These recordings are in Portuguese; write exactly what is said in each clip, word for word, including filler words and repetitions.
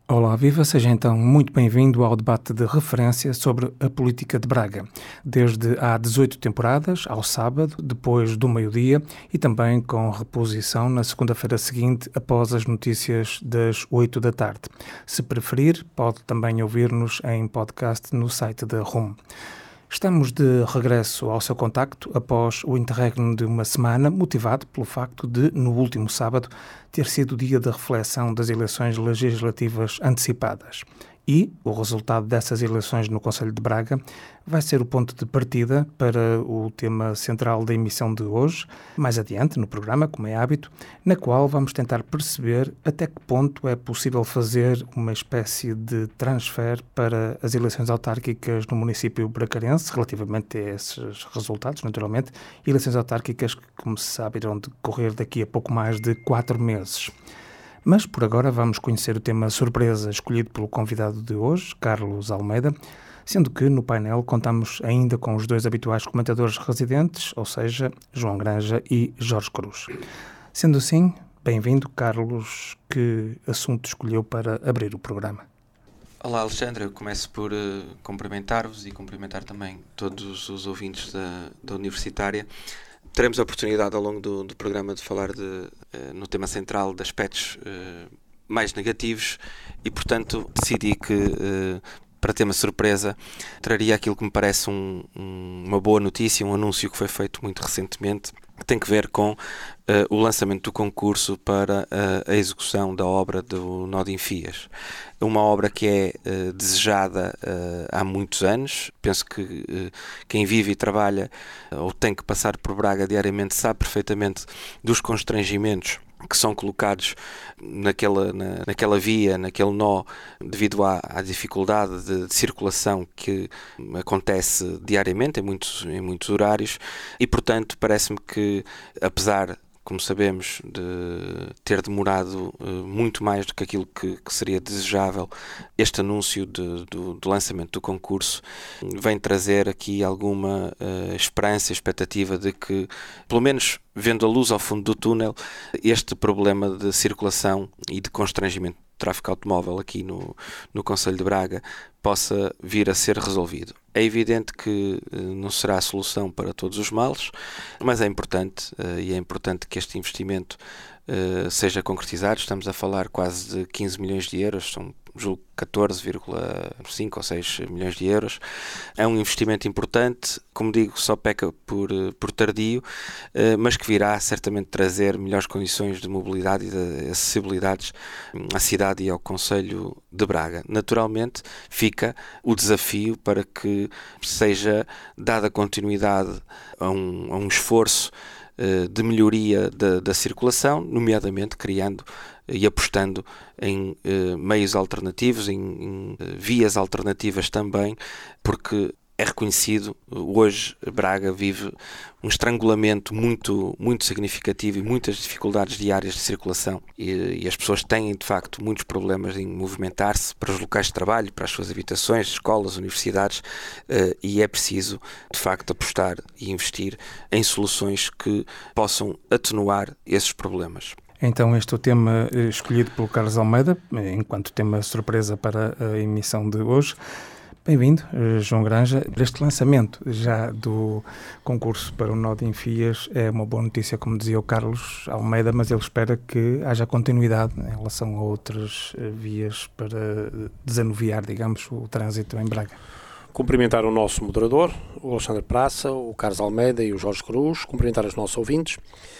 Olá, viva! Seja então muito bem-vindo ao debate de referência sobre a política de Braga, desde há dezoito temporadas, ao sábado, depois do meio-dia e também com reposição na segunda-feira seguinte, após as notícias das oito da tarde. Se preferir, pode também ouvir-nos em podcast no site da R U M. Estamos de regresso ao seu contacto após o interregno de uma semana, motivado pelo facto de, no último sábado, ter sido o dia da reflexão das eleições legislativas antecipadas. E o resultado dessas eleições no Concelho de Braga vai ser o ponto de partida para o tema central da emissão de hoje, mais adiante no programa, como é hábito, na qual vamos tentar perceber até que ponto é possível fazer uma espécie de transfer para as eleições autárquicas no município bracarense, relativamente a esses resultados, naturalmente, eleições autárquicas que, como se sabe, irão decorrer daqui a pouco mais de quatro meses. Mas, por agora, vamos conhecer o tema surpresa escolhido pelo convidado de hoje, Carlos Almeida, sendo que no painel contamos ainda com os dois habituais comentadores residentes, ou seja, João Granja e Jorge Cruz. Sendo assim, bem-vindo, Carlos. Que assunto escolheu para abrir o programa? Olá, Alexandre. Eu começo por uh, cumprimentar-vos e cumprimentar também todos os ouvintes da, da Universitária. Teremos a oportunidade ao longo do, do programa de falar de, uh, no tema central de aspectos uh, mais negativos e, portanto, decidi que, uh, para tema surpresa, traria aquilo que me parece um, um, uma boa notícia, um anúncio que foi feito muito recentemente, que tem que ver com uh, o lançamento do concurso para uh, a execução da obra do Nó de Enfias. Uma obra que é uh, desejada uh, há muitos anos. Penso que uh, quem vive e trabalha uh, ou tem que passar por Braga diariamente sabe perfeitamente dos constrangimentos que são colocados naquela, na, naquela via, naquele nó, devido à, à dificuldade de, de circulação que acontece diariamente em muitos, em muitos horários e, portanto, parece-me que, apesar, como sabemos, de ter demorado uh, muito mais do que aquilo que, que seria desejável, este anúncio de, do, do lançamento do concurso vem trazer aqui alguma uh, esperança e expectativa de que, pelo menos vendo a luz ao fundo do túnel, este problema de circulação e de constrangimento do tráfego automóvel aqui no, no Concelho de Braga possa vir a ser resolvido. É evidente que uh, não será a solução para todos os males, mas é importante uh, e é importante que este investimento uh, seja concretizado. Estamos a falar quase de quinze milhões de euros, são julgo catorze vírgula cinco ou seis milhões de euros. É um investimento importante, como digo, só peca por, por tardio, uh, mas que virá certamente trazer melhores condições de mobilidade e de acessibilidades à cidade e ao Concelho de Braga. Naturalmente, fica o desafio para que seja dada continuidade a um, a um esforço uh, de melhoria da, da circulação, nomeadamente criando e apostando em uh, meios alternativos, em, em uh, vias alternativas também, porque é reconhecido, hoje Braga vive um estrangulamento muito, muito significativo e muitas dificuldades diárias de circulação e, e as pessoas têm de facto muitos problemas em movimentar-se para os locais de trabalho, para as suas habitações, escolas, universidades uh, e é preciso de facto apostar e investir em soluções que possam atenuar esses problemas. Então este é o tema escolhido pelo Carlos Almeida, enquanto tema surpresa para a emissão de hoje. Bem-vindo, João Granja. Este lançamento já do concurso para o Nó de Enfias é uma boa notícia, como dizia o Carlos Almeida, mas ele espera que haja continuidade em relação a outras vias para desanuviar, digamos, o trânsito em Braga. Cumprimentar o nosso moderador, o Alexandre Praça, o Carlos Almeida e o Jorge Cruz, cumprimentar os nossos ouvintes.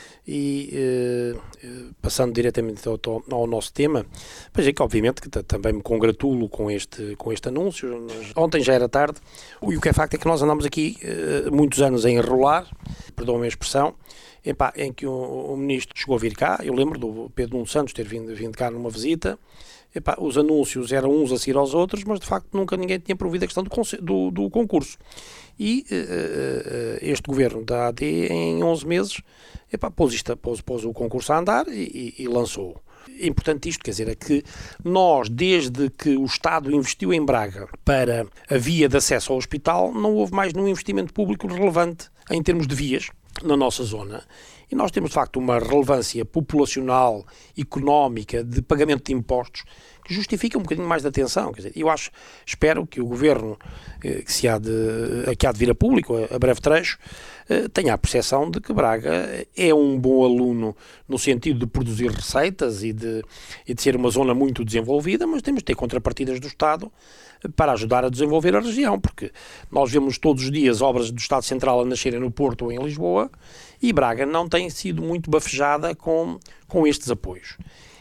E eh, passando diretamente ao, ao nosso tema, veja que obviamente que t- também me congratulo com este, com este anúncio. Ontem já era tarde e o que é facto é que nós andamos aqui eh, muitos anos a enrolar, perdoam a expressão, epá, em que o, o ministro chegou a vir cá. Eu lembro do Pedro Nuno Santos ter vindo, vindo cá numa visita. Epá, os anúncios eram uns a seguir aos outros, mas de facto nunca ninguém tinha provido a questão do, do, do concurso. E uh, este governo da A D, em onze meses, epá, pôs, isto, pôs, pôs o concurso a andar e, e, e lançou. É importante isto, quer dizer, é que nós, desde que o Estado investiu em Braga para a via de acesso ao hospital, não houve mais nenhum investimento público relevante em termos de vias na nossa zona. E nós temos, de facto, uma relevância populacional, económica, de pagamento de impostos, que justifica um bocadinho mais de atenção. Quer dizer, eu acho, espero que o Governo, que, se há de, que há de vir a público, a, a breve trecho, tenha a percepção de que Braga é um bom aluno no sentido de produzir receitas e de, e de ser uma zona muito desenvolvida, mas temos de ter contrapartidas do Estado para ajudar a desenvolver a região, porque nós vemos todos os dias obras do Estado Central a nascerem no Porto ou em Lisboa, e Braga não tem sido muito bafejada com, com estes apoios.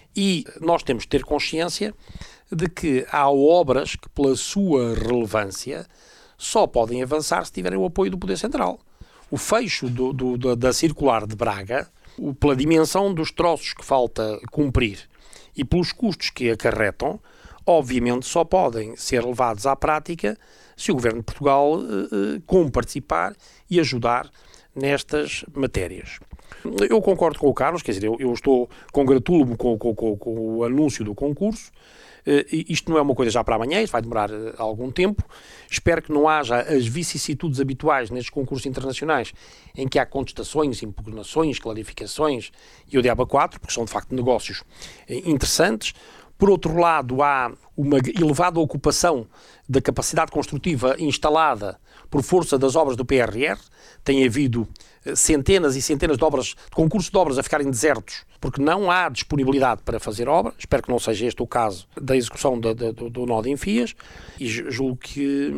E nós temos de ter consciência de que há obras que, pela sua relevância, só podem avançar se tiverem o apoio do Poder Central. O fecho do, do, da, da circular de Braga, o, pela dimensão dos troços que falta cumprir e pelos custos que acarretam, obviamente só podem ser levados à prática se o Governo de Portugal eh, como participar e ajudar nestas matérias. Eu concordo com o Carlos, quer dizer, eu, eu estou, congratulo-me com, com, com, com o anúncio do concurso. Uh, isto não é uma coisa já para amanhã, isto vai demorar uh, algum tempo. Espero que não haja as vicissitudes habituais nestes concursos internacionais em que há contestações, impugnações, clarificações e o diabo a quatro, porque são de facto negócios uh, interessantes. Por outro lado, há uma elevada ocupação da capacidade construtiva instalada por força das obras do P R R. Tem havido centenas e centenas de obras, de concursos de obras a ficarem desertos, porque não há disponibilidade para fazer obra. Espero que não seja este o caso da execução do, do, do nó de Enfias, e julgo que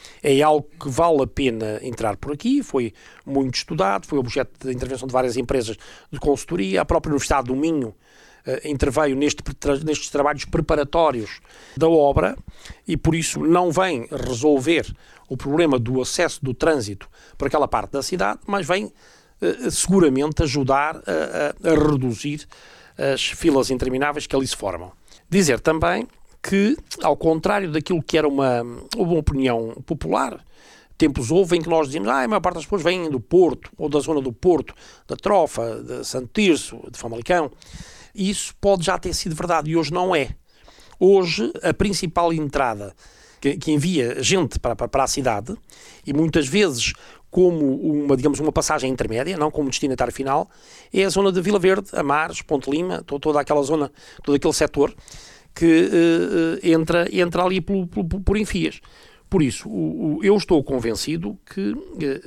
é algo que vale a pena entrar por aqui. Foi muito estudado, foi objeto de intervenção de várias empresas de consultoria. A própria Universidade do Minho Uh, interveio neste, tra, nestes trabalhos preparatórios da obra, e por isso não vem resolver o problema do acesso do trânsito por aquela parte da cidade, mas vem uh, seguramente ajudar a, a, a reduzir as filas intermináveis que ali se formam. Dizer também que, ao contrário daquilo que era uma, uma opinião popular, tempos houve em que nós dizíamos ah, a maior parte das pessoas vêm do Porto, ou da zona do Porto, da Trofa, de Santo Tirso, de Famalicão. Isso pode já ter sido verdade e hoje não é. Hoje, a principal entrada que, que envia gente para, para, para a cidade, e muitas vezes como uma, digamos, uma passagem intermédia, não como destinatário final, é a zona de Vila Verde, Amares, Ponte Lima, toda aquela zona, todo aquele setor que uh, entra, entra ali por, por, por Enfias. Por isso, o, o, eu estou convencido que uh,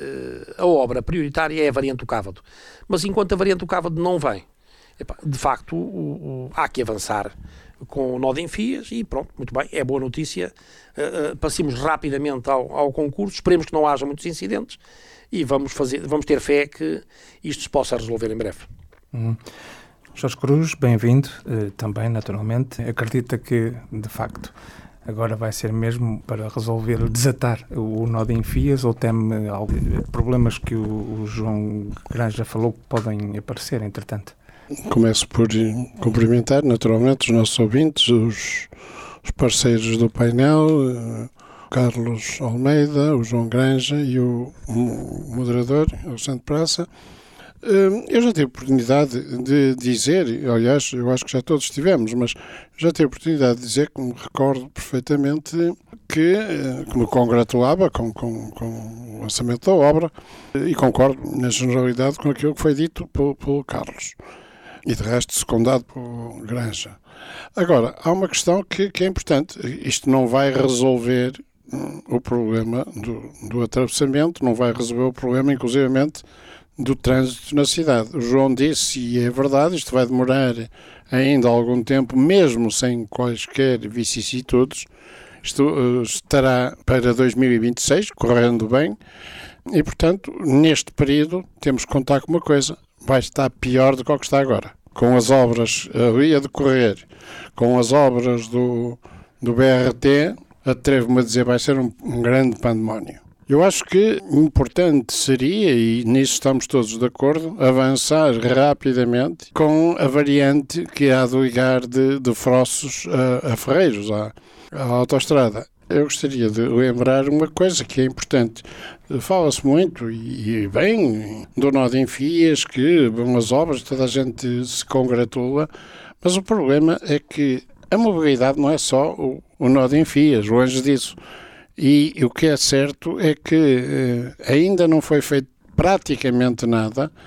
a obra prioritária é a variante do Cávado. Mas enquanto a variante do Cávado não vem, de facto, o, o, há que avançar com o nó de Enfias e pronto, muito bem, é boa notícia. Uh, uh, passemos rapidamente ao, ao concurso, esperemos que não haja muitos incidentes e vamos, fazer, vamos ter fé que isto se possa resolver em breve. Hum. Jorge Cruz, bem-vindo uh, também, naturalmente. Acredita que, de facto, agora vai ser mesmo para resolver, desatar o nó de Enfias, ou teme alguns problemas que o, o João Granja falou que podem aparecer, entretanto? Começo por cumprimentar naturalmente os nossos ouvintes, os, os parceiros do painel, o Carlos Almeida, o João Granja e o, o moderador, Alexandre Praça. Eu já tive a oportunidade de dizer, aliás, eu acho que já todos tivemos, mas já tive a oportunidade de dizer que me recordo perfeitamente que, que me congratulava com, com, com o lançamento da obra e concordo na generalidade com aquilo que foi dito pelo, pelo Carlos. E de resto secundado por Granja. Agora, há uma questão que, que é importante. Isto não vai resolver hum, o problema do, do atravessamento, não vai resolver o problema, inclusivamente, do trânsito na cidade. O João disse, e é verdade, isto vai demorar ainda algum tempo, mesmo sem quaisquer vicissitudes. Isto uh, estará para dois mil e vinte e seis, correndo bem, e, portanto, neste período, temos que contar com uma coisa. Vai estar pior do que o que está agora. Com as obras ali a decorrer, com as obras do, do B R T, atrevo-me a dizer, vai ser um, um grande pandemónio. Eu acho que importante seria, e nisso estamos todos de acordo, avançar rapidamente com a variante que há de ligar de, de Froços a, a Ferreiros, à, à autoestrada. Eu gostaria de lembrar uma coisa que é importante. Fala-se muito, e bem, do nó de Enfias, que vão as obras, toda a gente se congratula, mas o problema é que a mobilidade não é só o, o nó de Enfias, longe disso. E o que é certo é que eh, ainda não foi feito praticamente nada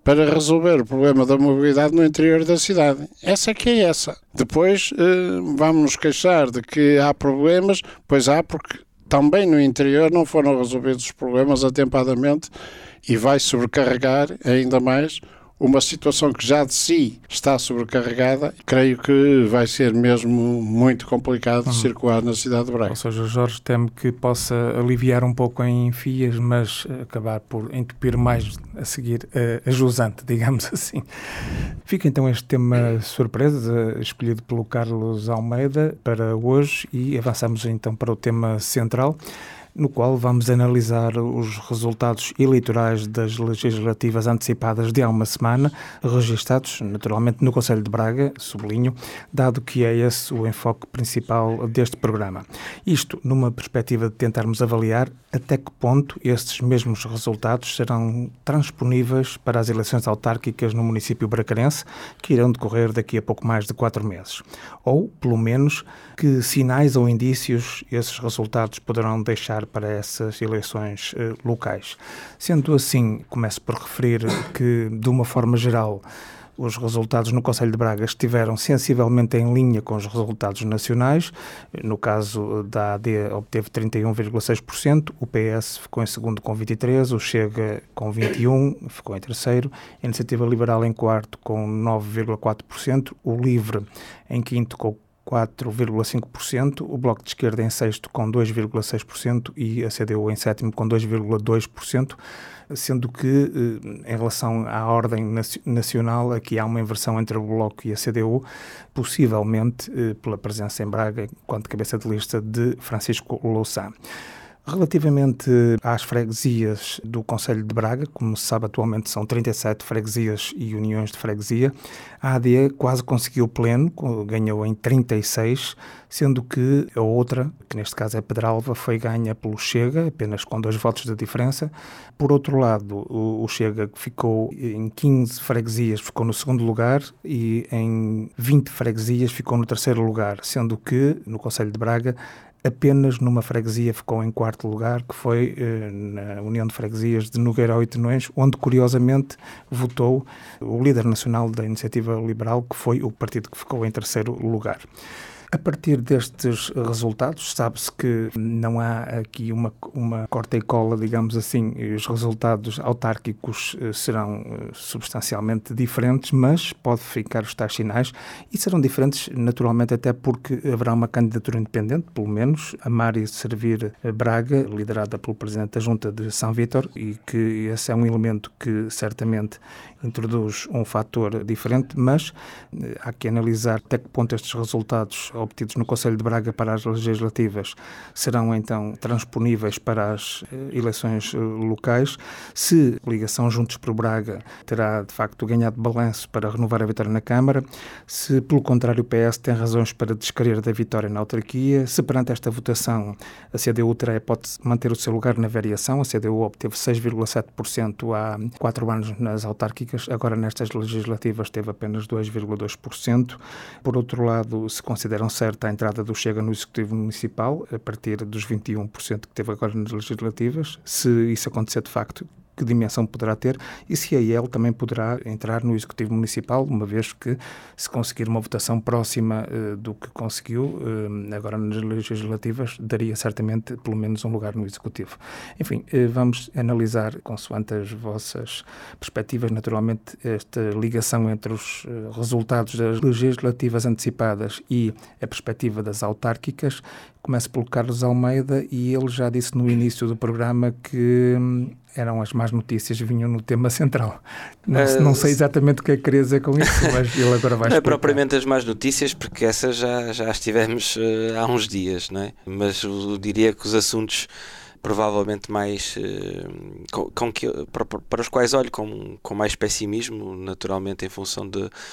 para resolver o problema da mobilidade no interior da cidade. Essa é que é essa. Depois eh, vamos nos queixar de que há problemas, pois há, porque também no interior não foram resolvidos os problemas atempadamente e vai sobrecarregar ainda mais uma situação que já de si está sobrecarregada. Creio que vai ser mesmo muito complicado uhum. circular na cidade de Braga. Ou seja, Jorge teme que possa aliviar um pouco em Fias, mas acabar por entupir mais a seguir a, a jusante, digamos assim. Fica então este tema surpresa, escolhido pelo Carlos Almeida para hoje, e avançamos então para o tema central, no qual vamos analisar os resultados eleitorais das legislativas antecipadas de há uma semana, registados naturalmente no Conselho de Braga, sublinho, dado que é esse o enfoque principal deste programa. Isto numa perspectiva de tentarmos avaliar até que ponto estes mesmos resultados serão transponíveis para as eleições autárquicas no município bracarense, que irão decorrer daqui a pouco mais de quatro meses. Ou, pelo menos, que sinais ou indícios esses resultados poderão deixar para essas eleições eh, locais. Sendo assim, começo por referir que, de uma forma geral, os resultados no Conselho de Braga estiveram sensivelmente em linha com os resultados nacionais. No caso da A D, obteve trinta e um vírgula seis por cento, o P S ficou em segundo com vinte e três por cento, o Chega com vinte e um por cento, ficou em terceiro, a Iniciativa Liberal em quarto com nove vírgula quatro por cento, o Livre em quinto com quatro vírgula cinco por cento, o Bloco de Esquerda em sexto com dois vírgula seis por cento e a C D U em sétimo com dois vírgula dois por cento, sendo que, em relação à ordem nacional, aqui há uma inversão entre o Bloco e a C D U, possivelmente pela presença em Braga, enquanto cabeça de lista, de Francisco Louçã. Relativamente às freguesias do Conselho de Braga, como se sabe, atualmente são trinta e sete freguesias e uniões de freguesia, a A D quase conseguiu pleno, ganhou em trinta e seis, sendo que a outra, que neste caso é Pedralva, foi ganha pelo Chega, apenas com dois votos de diferença. Por outro lado, o Chega ficou em quinze freguesias, ficou no segundo lugar, e em vinte freguesias ficou no terceiro lugar, sendo que no Conselho de Braga apenas numa freguesia ficou em quarto lugar, que foi eh, na União de Freguesias de Nogueirão e Tenões, onde, curiosamente, votou o líder nacional da Iniciativa Liberal, que foi o partido que ficou em terceiro lugar. A partir destes resultados, sabe-se que não há aqui uma, uma corta e cola, digamos assim, os resultados autárquicos serão substancialmente diferentes, mas pode ficar os tais sinais, e serão diferentes naturalmente até porque haverá uma candidatura independente, pelo menos, a Mari Servir Braga, liderada pelo Presidente da Junta de São Vítor, e que esse é um elemento que certamente introduz um fator diferente, mas há que analisar até que ponto estes resultados obtidos no Conselho de Braga para as legislativas serão então transponíveis para as eleições locais, se a coligação Juntos por Braga terá de facto ganhado balanço para renovar a vitória na Câmara, se pelo contrário o P S tem razões para descrer da vitória na autarquia, se perante esta votação a C D U terá a hipótese de manter o seu lugar na variação. A C D U obteve seis vírgula sete por cento há quatro anos nas autárquicas, agora nestas legislativas teve apenas dois vírgula dois por cento. Por outro lado, se consideram certa a entrada do Chega no Executivo Municipal, a partir dos vinte e um por cento que teve agora nas legislativas, se isso acontecer de facto, que dimensão poderá ter, e se a I E L também poderá entrar no Executivo Municipal, uma vez que, se conseguir uma votação próxima uh, do que conseguiu uh, agora nas legislativas, daria certamente pelo menos um lugar no Executivo. Enfim, uh, vamos analisar, consoante as vossas perspectivas, naturalmente, esta ligação entre os uh, resultados das legislativas antecipadas e a perspectiva das autárquicas. Começo pelo Carlos Almeida, e ele já disse no início do programa que hum, eram as más notícias, vinham no tema central. Não, uh, não sei exatamente o que é que queria dizer com isso, mas ele agora vai explicar. Não é propriamente as más notícias, porque essas já, já estivemos uh, há uns dias, não é? Mas eu diria que os assuntos provavelmente mais uh, com, com que, para, para os quais olho com, com mais pessimismo, naturalmente em função de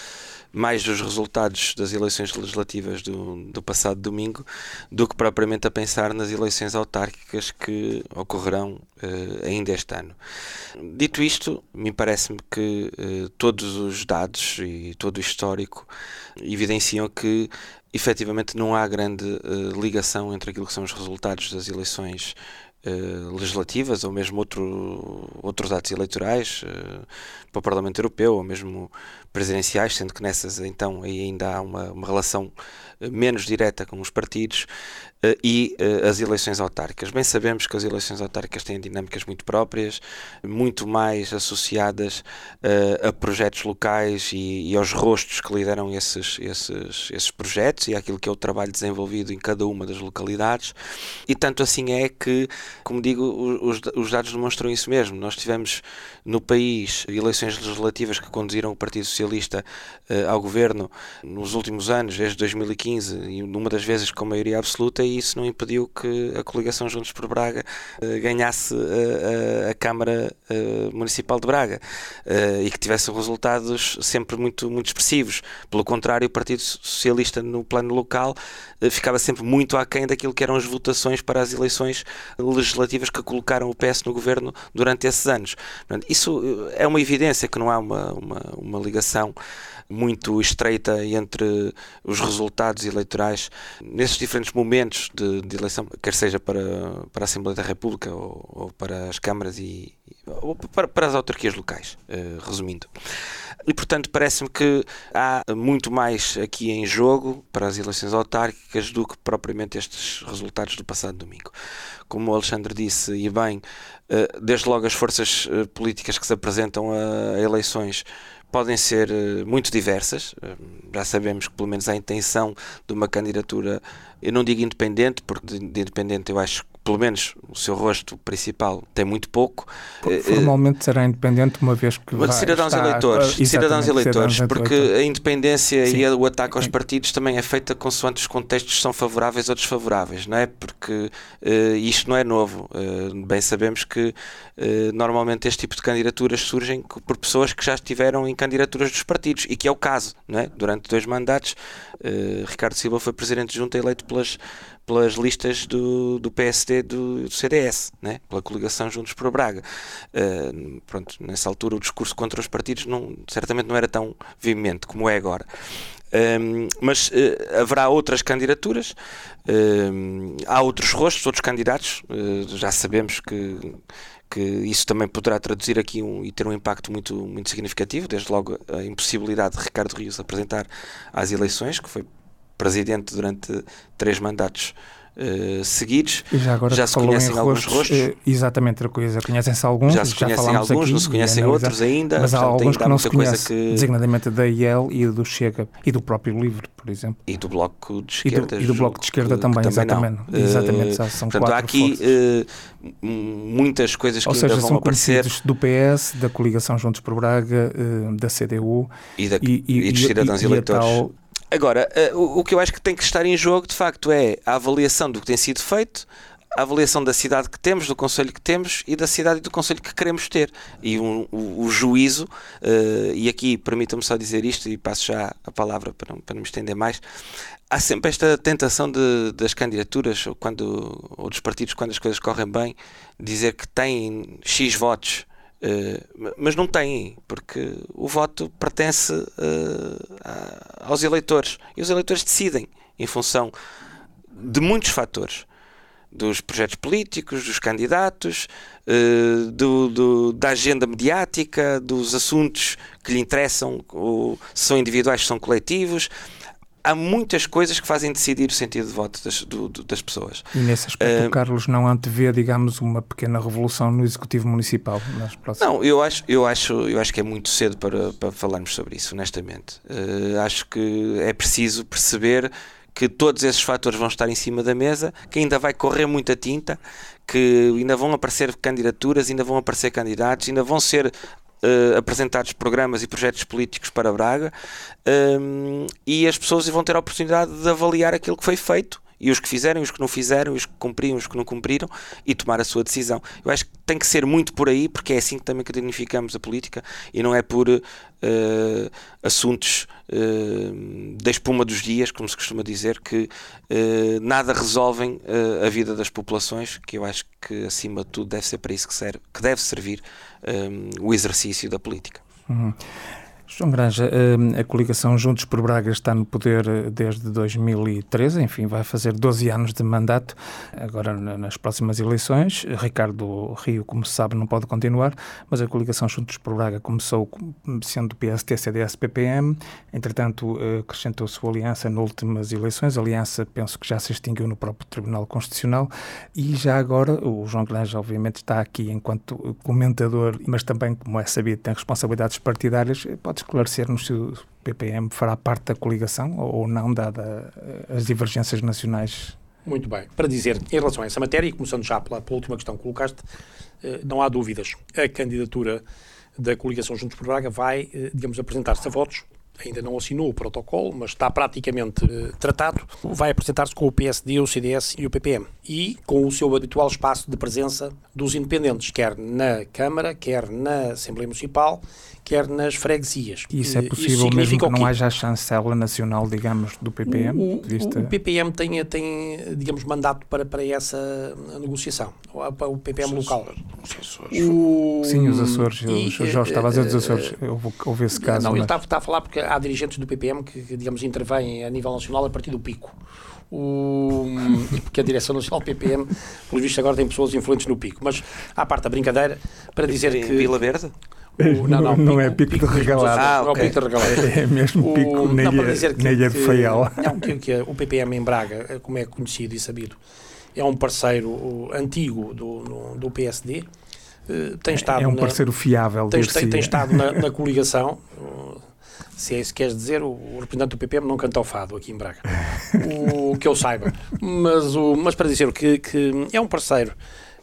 mais dos resultados das eleições legislativas do, do passado domingo do que propriamente a pensar nas eleições autárquicas que ocorrerão uh, ainda este ano. Dito isto, me parece-me que uh, todos os dados e todo o histórico evidenciam que efetivamente não há grande uh, ligação entre aquilo que são os resultados das eleições uh, legislativas ou mesmo outro, outros atos eleitorais uh, para o Parlamento Europeu ou mesmo presidenciais, sendo que nessas então aí ainda há uma, uma relação uh, menos direta com os partidos uh, e uh, as eleições autárquicas. Bem sabemos que as eleições autárquicas têm dinâmicas muito próprias, muito mais associadas uh, a projetos locais e, e aos rostos que lideram esses, esses, esses projetos e àquilo que é o trabalho desenvolvido em cada uma das localidades, e tanto assim é que, como digo, os, os dados demonstram isso mesmo. Nós tivemos no país eleições legislativas que conduziram o Partido Socialista uh, ao governo nos últimos anos, desde dois mil e quinze, e numa das vezes com maioria absoluta, e isso não impediu que a coligação Juntos por Braga uh, ganhasse uh, a, a Câmara uh, Municipal de Braga uh, e que tivesse resultados sempre muito, muito expressivos. Pelo contrário, o Partido Socialista no plano local uh, ficava sempre muito aquém daquilo que eram as votações para as eleições legislativas que colocaram o P S no governo durante esses anos. Portanto, isso é uma evidência que não há uma, uma, uma ligação muito estreita entre os resultados eleitorais nesses diferentes momentos de, de eleição, quer seja para, para a Assembleia da República ou, ou para as câmaras e, ou para, para as autarquias locais, uh, resumindo. E, portanto, parece-me que há muito mais aqui em jogo para as eleições autárquicas do que propriamente estes resultados do passado domingo. Como o Alexandre disse, e bem, desde logo as forças políticas que se apresentam a eleições podem ser muito diversas. Já sabemos que pelo menos há a intenção de uma candidatura, eu não digo independente, porque de independente eu acho que pelo menos o seu rosto principal tem muito pouco. Formalmente será independente, uma vez que vai, cidadãos está, eleitores, uh, cidadãos eleitores, cidadãos porque eleitores. A independência Sim. e o ataque aos Sim. partidos também é feita consoante os contextos são favoráveis ou desfavoráveis, não é? Porque uh, isto não é novo. Uh, bem sabemos que uh, normalmente este tipo de candidaturas surgem por pessoas que já estiveram em candidaturas dos partidos, e que é o caso, não é? Durante dois mandatos, uh, Ricardo Silva foi presidente junto eleito pelas pelas listas do, do P S D e do, do C D S, né? Pela coligação Juntos por Braga. Uh, pronto, nessa altura o discurso contra os partidos não, certamente não era tão veemente como é agora. Um, mas uh, haverá outras candidaturas, uh, há outros rostos, outros candidatos, uh, já sabemos que que isso também poderá traduzir aqui um, e ter um impacto muito, muito significativo, desde logo a impossibilidade de Ricardo Rio se apresentar às eleições, que foi presidente durante três mandatos uh, seguidos. E já agora já se conhecem alguns rostos, rostos. Uh, exatamente, conhecem-se alguns. Já se conhecem já alguns, aqui, não se conhecem outros ainda. Mas há portanto, alguns que não se conhecem, que... designadamente da I E L e do Chega e do próprio LIVRE, por exemplo. E do Bloco de Esquerda. E do, e do Bloco de Esquerda que, também, que também exatamente. Não. exatamente uh, são portanto, há aqui uh, muitas coisas que Ou seja, ainda vão são aparecer. Do P S, da coligação Juntos por Braga, uh, da C D U e, da, e, e, e dos cidadãos e, eleitores. E tal... Agora, uh, o, o que eu acho que tem que estar em jogo, de facto, é a avaliação do que tem sido feito, a avaliação da cidade que temos, do concelho que temos e da cidade e do concelho que queremos ter. E um, o, o juízo, uh, e aqui permitam-me só dizer isto e passo já a palavra para não, para não me estender mais, há sempre esta tentação de, das candidaturas ou, quando, ou dos partidos, quando as coisas correm bem, dizer que têm X votos. Uh, mas não têm, porque o voto pertence uh, a, aos eleitores e os eleitores decidem em função de muitos fatores, dos projetos políticos, dos candidatos, uh, do, do, da agenda mediática, dos assuntos que lhe interessam, ou se são individuais, se são coletivos. Há muitas coisas que fazem decidir o sentido de voto das, do, do, das pessoas. E nesse aspecto uh, o Carlos não antevê, digamos, uma pequena revolução no Executivo Municipal nas próximas... Não, eu acho, eu, acho, eu acho que é muito cedo para, para falarmos sobre isso, honestamente. Uh, acho que é preciso perceber que todos esses fatores vão estar em cima da mesa, que ainda vai correr muita tinta, que ainda vão aparecer candidaturas, ainda vão aparecer candidatos, ainda vão ser Uh, apresentados programas e projetos políticos para Braga, um, e as pessoas vão ter a oportunidade de avaliar aquilo que foi feito e os que fizeram, os que não fizeram, os que cumpriram, os que não cumpriram, e tomar a sua decisão. Eu acho que tem que ser muito por aí, porque é assim que também que dignificamos a política, e não é por uh, assuntos uh, da espuma dos dias, como se costuma dizer, que uh, nada resolvem uh, a vida das populações, que eu acho que acima de tudo deve ser para isso que, serve, que deve servir um, o exercício da política. Uhum. João Granja, a coligação Juntos por Braga está no poder desde dois mil e treze, enfim, vai fazer doze anos de mandato, agora nas próximas eleições. Ricardo Rio, como se sabe, não pode continuar, mas a coligação Juntos por Braga começou sendo P S D, C D S, P P M, entretanto acrescentou sua aliança nas últimas eleições, a aliança penso que já se extinguiu no próprio Tribunal Constitucional, e já agora o João Granja obviamente está aqui enquanto comentador, mas também, como é sabido, tem responsabilidades partidárias. Pode esclarecer-nos se o P P M fará parte da coligação ou não, dada as divergências nacionais? Muito bem. Para dizer, em relação a essa matéria, e começando já pela, pela última questão que colocaste, não há dúvidas. A candidatura da coligação Juntos por Braga vai, digamos, apresentar-se a votos. Ainda não assinou o protocolo, mas está praticamente uh, tratado. Vai apresentar-se com o P S D, o C D S e o P P M. E com o seu habitual espaço de presença dos independentes, quer na Câmara, quer na Assembleia Municipal, quer nas freguesias. Isso é possível Isso mesmo que não haja a chancela nacional, digamos, do P P M? O, vista... o P P M tem, tem, digamos, mandato para, para essa negociação. O P P M os local. Os Açores. O... Sim, os Açores. E, o Jorge estava a dizer dos Açores. Eu ouvi esse caso. Não, mas... ele está, está a falar porque há dirigentes do P P M que, que digamos, intervêm a nível nacional a partir do pico. O... porque a direção nacional do P P M, pelos vistos, agora tem pessoas influentes no pico. Mas, à parte da brincadeira, para dizer que... Vila Verde? O, não, não, não pico, é pico, pico de regalado. Ah, não okay. é pico de regalado. É mesmo pico o, na ilha de Faial. Não, que, que o P P M em Braga, como é conhecido e sabido, é um parceiro antigo do, no, do P S D. Tem estado é um na, parceiro fiável. Tem, tem, tem estado na, na coligação. Se é isso que queres dizer, o, o representante do P P M não canta ao fado aqui em Braga. O que eu saiba. Mas, o, mas para dizer que, que é um parceiro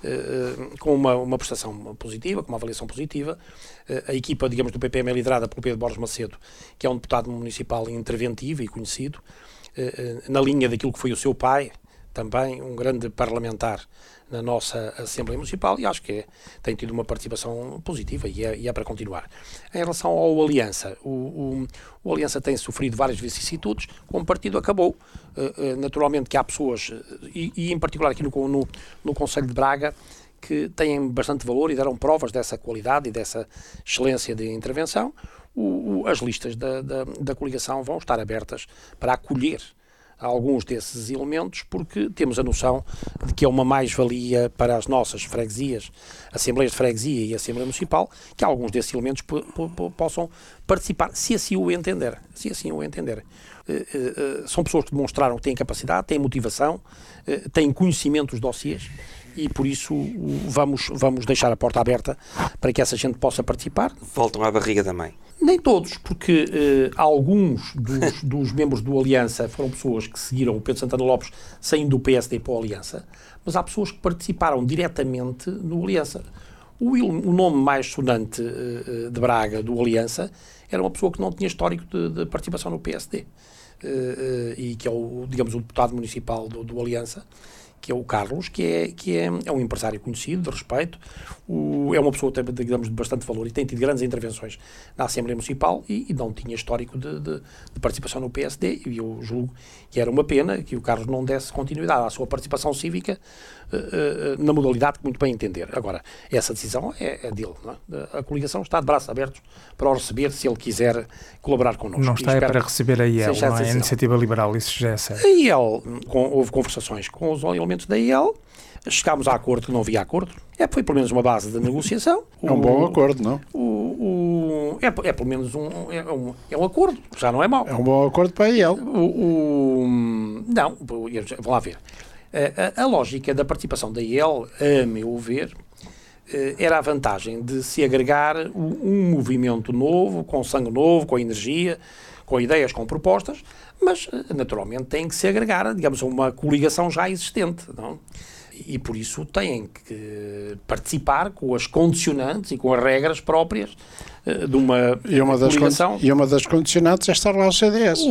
uh, com uma, uma prestação positiva, com uma avaliação positiva. Uh, a equipa, digamos, do P P M é liderada pelo Pedro Borges Macedo, que é um deputado municipal interventivo e conhecido, uh, uh, na linha daquilo que foi o seu pai, também um grande parlamentar na nossa Assembleia Municipal, e acho que é, tem tido uma participação positiva e é, e é para continuar. Em relação ao Aliança, o, o, o Aliança tem sofrido várias vicissitudes, como partido acabou. Uh, uh, naturalmente que há pessoas, uh, e, e em particular aqui no, no, no Concelho de Braga, que têm bastante valor e deram provas dessa qualidade e dessa excelência de intervenção. O, o, as listas da, da, da coligação vão estar abertas para acolher alguns desses elementos, porque temos a noção de que é uma mais-valia para as nossas freguesias, Assembleias de Freguesia e Assembleia Municipal, que alguns desses elementos p- p- p- possam participar, se assim o entender. Se assim o entender. Uh, uh, uh, são pessoas que demonstraram que têm capacidade, têm motivação, uh, têm conhecimento dos dossiês, e por isso uh, vamos, vamos deixar a porta aberta para que essa gente possa participar. Voltam à barriga da mãe. Nem todos, porque uh, alguns dos, dos membros do Aliança foram pessoas que seguiram o Pedro Santana Lopes saindo do P S D para o Aliança, mas há pessoas que participaram diretamente no Aliança. O, o nome mais sonante uh, de Braga, do Aliança, era uma pessoa que não tinha histórico de, de participação no P S D, uh, uh, e que é o, digamos, o deputado municipal do, do Aliança, que é o Carlos, que é, que é, é um empresário conhecido, de respeito, o, é uma pessoa, digamos, de bastante valor e tem tido grandes intervenções na Assembleia Municipal e, e não tinha histórico de, de, de participação no P S D, e eu julgo que era uma pena que o Carlos não desse continuidade à sua participação cívica uh, uh, na modalidade que muito bem entender. Agora, essa decisão é, é dele, não é? A coligação está de braços abertos para o receber se ele quiser colaborar connosco. Não está é para receber a I E L, não é? A Iniciativa Liberal, isso já é certo. A I E L, com, houve conversações com os elementos da I E L, chegámos a acordo que não havia acordo, é, foi pelo menos uma base de negociação. É um o, bom acordo, não? O, o, é, é pelo menos um é, um, é um acordo, já não é mau. É um bom acordo para a I E L. O, o, não, vamos lá ver. A, a, a lógica da participação da I E L, a meu ver, era a vantagem de se agregar um movimento novo, com sangue novo, com energia, com ideias, com propostas, mas naturalmente tem que se agregar, digamos, a uma coligação já existente, não? e por isso têm que participar com as condicionantes e com as regras próprias de uma e uma das coligação. E uma das condicionantes é estar lá o C D S.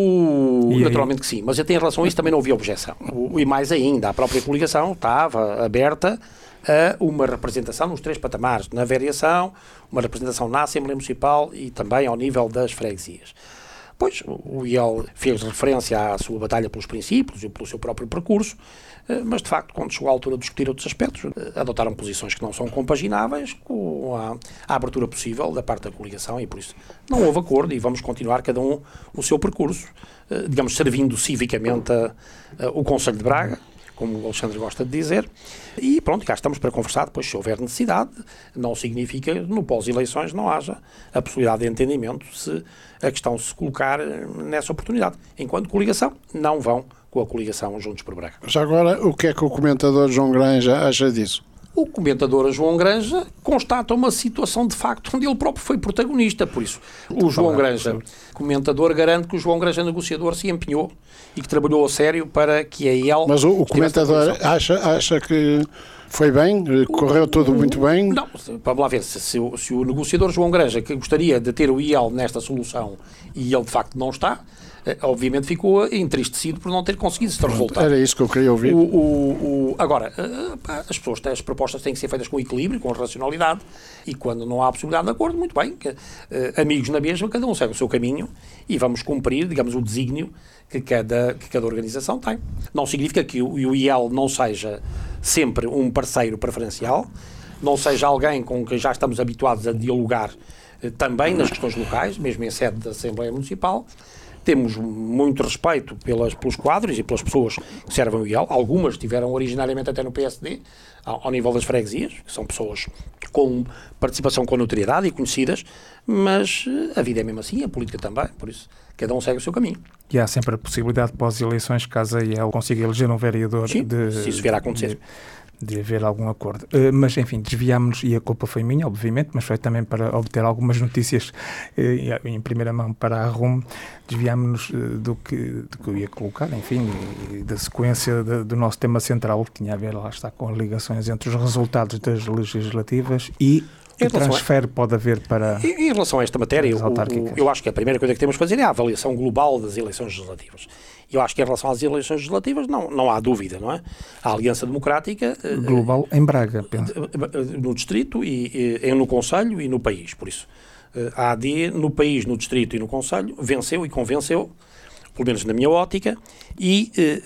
O, o, naturalmente que sim, mas até em relação a isso também não havia objeção. O, e mais ainda, a própria coligação estava aberta a uma representação nos três patamares, na variação, uma representação na Assembleia Municipal e também ao nível das freguesias. Pois, o I E L fez referência à sua batalha pelos princípios e pelo seu próprio percurso, mas de facto, quando chegou a altura de discutir outros aspectos, adotaram posições que não são compagináveis com a, a abertura possível da parte da coligação e por isso não houve acordo e vamos continuar cada um o seu percurso, digamos, servindo civicamente a, a, o Conselho de Braga, como o Alexandre gosta de dizer, e pronto, cá estamos para conversar depois se houver necessidade. Não significa que no pós-eleições não haja a possibilidade de entendimento se a questão se colocar nessa oportunidade. Enquanto coligação, não vão com a coligação Juntos por Braga. Já agora, o que é que o comentador João Granja acha disso? O comentador João Granja constata uma situação de facto onde ele próprio foi protagonista, por isso o João Granja, comentador, garante que o João Granja negociador se empenhou e que trabalhou a sério para que a I E L... Mas o, o comentador acha, acha que foi bem? Correu tudo muito bem? Não, vamos lá ver, se, se, o, se o negociador João Granja que gostaria de ter o I E L nesta solução e ele de facto não está, obviamente ficou entristecido por não ter conseguido este resultado. Era isso que eu queria ouvir. O, o, o, agora, as pessoas, as propostas têm que ser feitas com equilíbrio, com racionalidade, e quando não há possibilidade de acordo, muito bem, que, uh, amigos na mesma, cada um segue o seu caminho e vamos cumprir, digamos, o desígnio que cada, que cada organização tem. Não significa que o, o I E L não seja sempre um parceiro preferencial, não seja alguém com quem já estamos habituados a dialogar uh, também nas questões locais, mesmo em sede da Assembleia Municipal. Temos muito respeito pelas, pelos quadros e pelas pessoas que servem o I E L. Algumas estiveram originariamente até no P S D, ao, ao nível das freguesias, que são pessoas com participação com notoriedade e conhecidas, mas a vida é mesmo assim, a política também, por isso cada um segue o seu caminho. E há sempre a possibilidade de pós-eleições, caso a I E L consiga eleger um vereador. Sim, de, se isso vier a acontecer. De, de haver algum acordo. Uh, mas, enfim, desviámos-nos, e a culpa foi minha, obviamente, mas foi também para obter algumas notícias uh, em primeira mão para a R U M, desviámos-nos uh, do, que, do que eu ia colocar, enfim, e, e da sequência de, do nosso tema central, que tinha a ver, lá está, com as ligações entre os resultados das legislativas e que transfer a... pode haver para... Em, em relação a esta matéria, o, o, eu acho que a primeira coisa que temos que fazer é a avaliação global das eleições legislativas. Eu acho que em relação às eleições legislativas não, não há dúvida, não é? A Aliança Democrática... Global em Braga, penso. No Distrito, e, e no Conselho e no país, por isso. A A D no país, no Distrito e no Conselho venceu e convenceu, pelo menos na minha ótica, e eh,